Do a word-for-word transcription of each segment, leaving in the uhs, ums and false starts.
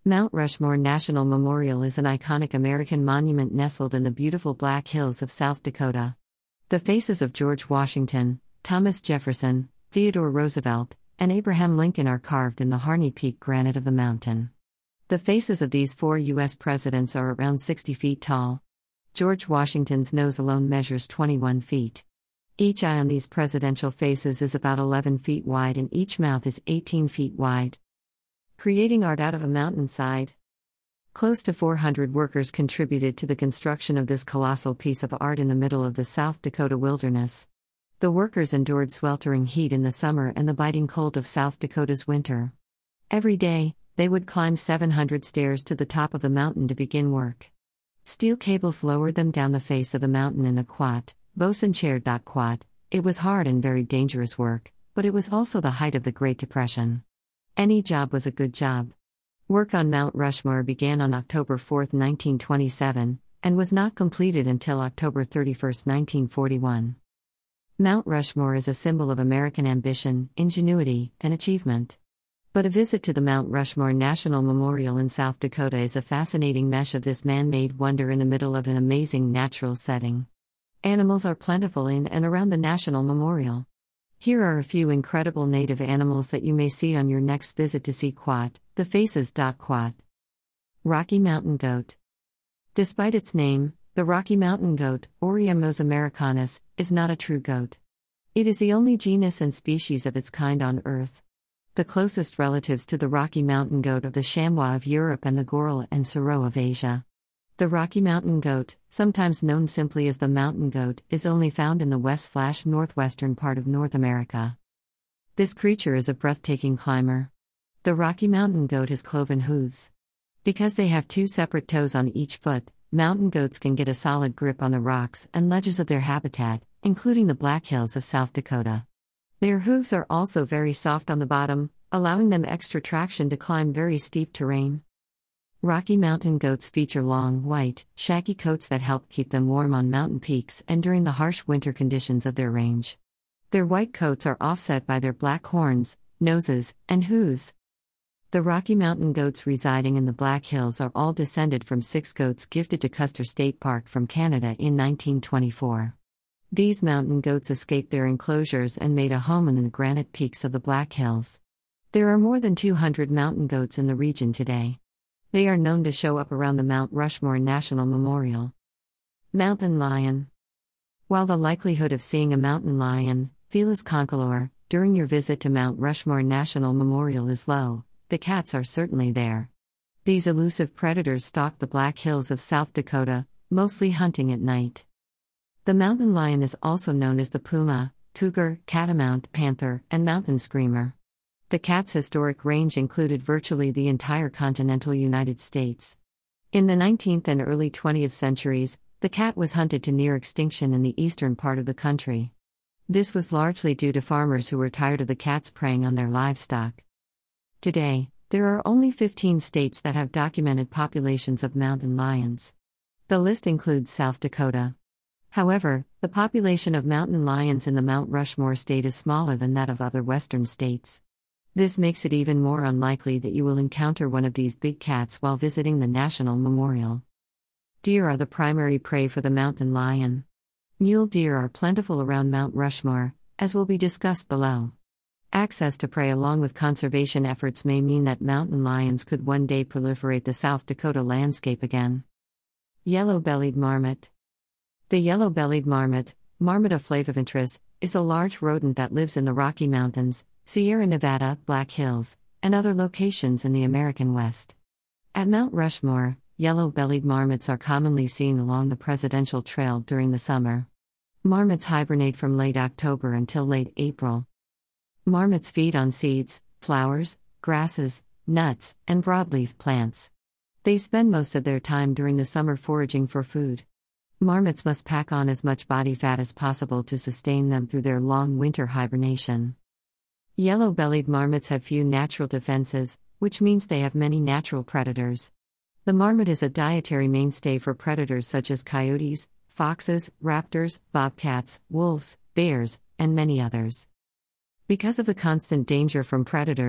Mount Rushmore National Memorial is an iconic American monument nestled in the beautiful Black Hills of South Dakota. The faces of George Washington, Thomas Jefferson, Theodore Roosevelt, and Abraham Lincoln are carved in the Harney Peak granite of the mountain. The faces of these four U S presidents are around sixty feet tall. George Washington's nose alone measures twenty-one feet. Each eye on these presidential faces is about eleven feet wide and each mouth is eighteen feet wide. Creating art out of a mountainside. Close to four hundred workers contributed to the construction of this colossal piece of art in the middle of the South Dakota wilderness. The workers endured sweltering heat in the summer and the biting cold of South Dakota's winter. Every day, they would climb seven hundred stairs to the top of the mountain to begin work. Steel cables lowered them down the face of the mountain in a quat, bosun chair. Quat. It was hard and very dangerous work, but it was also the height of the Great Depression. Any job was a good job. Work on Mount Rushmore began on October fourth, nineteen twenty-seven, and was not completed until October thirty-first, nineteen forty-one. Mount Rushmore is a symbol of American ambition, ingenuity, and achievement. But a visit to the Mount Rushmore National Memorial in South Dakota is a fascinating mesh of this man-made wonder in the middle of an amazing natural setting. Animals are plentiful in and around the National Memorial. Here are a few incredible native animals that you may see on your next visit to see Quat, the faces. Quat. Rocky Mountain Goat. Despite its name, the Rocky Mountain Goat, Oreamnos americanus, is not a true goat. It is the only genus and species of its kind on Earth. The closest relatives to the Rocky Mountain Goat are the chamois of Europe and the goral and serow of Asia. The Rocky Mountain Goat, sometimes known simply as the mountain goat, is only found in the west-northwestern part of North America. This creature is a breathtaking climber. The Rocky Mountain Goat has cloven hooves. Because they have two separate toes on each foot, mountain goats can get a solid grip on the rocks and ledges of their habitat, including the Black Hills of South Dakota. Their hooves are also very soft on the bottom, allowing them extra traction to climb very steep terrain. Rocky Mountain goats feature long, white, shaggy coats that help keep them warm on mountain peaks and during the harsh winter conditions of their range. Their white coats are offset by their black horns, noses, and hooves. The Rocky Mountain goats residing in the Black Hills are all descended from six goats gifted to Custer State Park from Canada in nineteen twenty-four. These mountain goats escaped their enclosures and made a home in the granite peaks of the Black Hills. There are more than two hundred mountain goats in the region today. They are known to show up around the Mount Rushmore National Memorial. Mountain lion. While the likelihood of seeing a mountain lion, Felis concolor, during your visit to Mount Rushmore National Memorial is low, the cats are certainly there. These elusive predators stalk the Black Hills of South Dakota, mostly hunting at night. The mountain lion is also known as the puma, cougar, catamount, panther, and mountain screamer. The cat's historic range included virtually the entire continental United States. In the nineteenth and early twentieth centuries, the cat was hunted to near extinction in the eastern part of the country. This was largely due to farmers who were tired of the cats preying on their livestock. Today, there are only fifteen states that have documented populations of mountain lions. The list includes South Dakota. However, the population of mountain lions in the Mount Rushmore state is smaller than that of other western states. This makes it even more unlikely that you will encounter one of these big cats while visiting the National Memorial. Deer are the primary prey for the mountain lion. Mule deer are plentiful around Mount Rushmore, as will be discussed below. Access to prey along with conservation efforts may mean that mountain lions could one day proliferate the South Dakota landscape again. Yellow-bellied marmot. The yellow-bellied marmot, Marmota flaviventris, is a large rodent that lives in the Rocky Mountains, Sierra Nevada, Black Hills, and other locations in the American West. At Mount Rushmore, yellow-bellied marmots are commonly seen along the Presidential Trail during the summer. Marmots hibernate from late October until late April. Marmots feed on seeds, flowers, grasses, nuts, and broadleaf plants. They spend most of their time during the summer foraging for food. Marmots must pack on as much body fat as possible to sustain them through their long winter hibernation. Yellow-bellied marmots have few natural defenses, which means they have many natural predators. The marmot is a dietary mainstay for predators such as coyotes, foxes, raptors, bobcats, wolves, bears, and many others. Because of the constant danger from predators,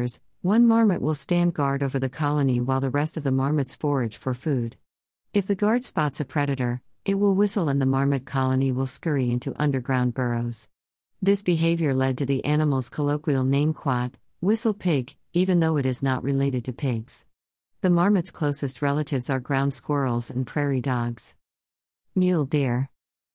One marmot will stand guard over the colony while the rest of the marmots forage for food. If the guard spots a predator, it will whistle and the marmot colony will scurry into underground burrows. This behavior led to the animal's colloquial name quat, whistle pig, even though it is not related to pigs. The marmot's closest relatives are ground squirrels and prairie dogs. Mule deer.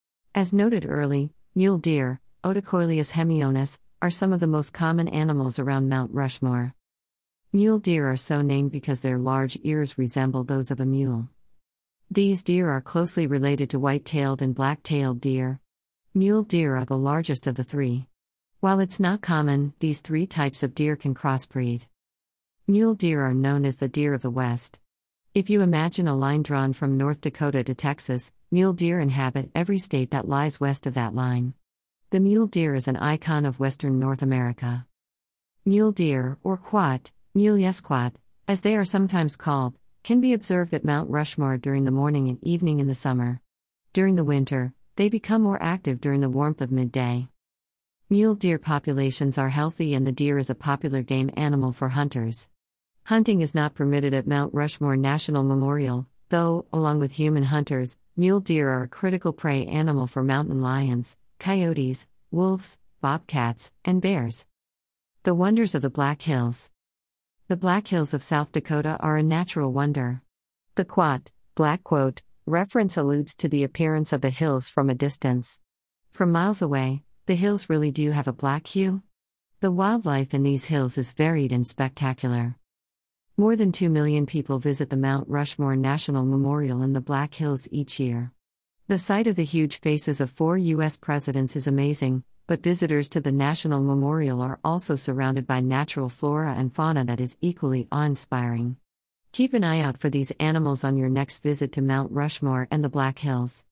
As noted early, mule deer, Otocoileus hemionus, are some of the most common animals around Mount Rushmore. Mule deer are so named because their large ears resemble those of a mule. These deer are closely related to white-tailed and black-tailed deer. Mule deer are the largest of the three. While it's not common, these three types of deer can crossbreed. Mule deer are known as the deer of the West. If you imagine a line drawn from North Dakota to Texas, mule deer inhabit every state that lies west of that line. The mule deer is an icon of western North America. Mule deer, or quat, mule yesquat, as they are sometimes called, can be observed at Mount Rushmore during the morning and evening in the summer. During the winter, they become more active during the warmth of midday. Mule deer populations are healthy and the deer is a popular game animal for hunters. Hunting is not permitted at Mount Rushmore National Memorial, though, along with human hunters, mule deer are a critical prey animal for mountain lions, coyotes, wolves, bobcats, and bears. The wonders of the Black Hills. The Black Hills of South Dakota are a natural wonder. The quat, black quote, reference alludes to the appearance of the hills from a distance. From miles away, the hills really do have a black hue. The wildlife in these hills is varied and spectacular. More than two million people visit the Mount Rushmore National Memorial in the Black Hills each year. The sight of the huge faces of four U S presidents is amazing, but visitors to the National Memorial are also surrounded by natural flora and fauna that is equally awe-inspiring. Keep an eye out for these animals on your next visit to Mount Rushmore and the Black Hills.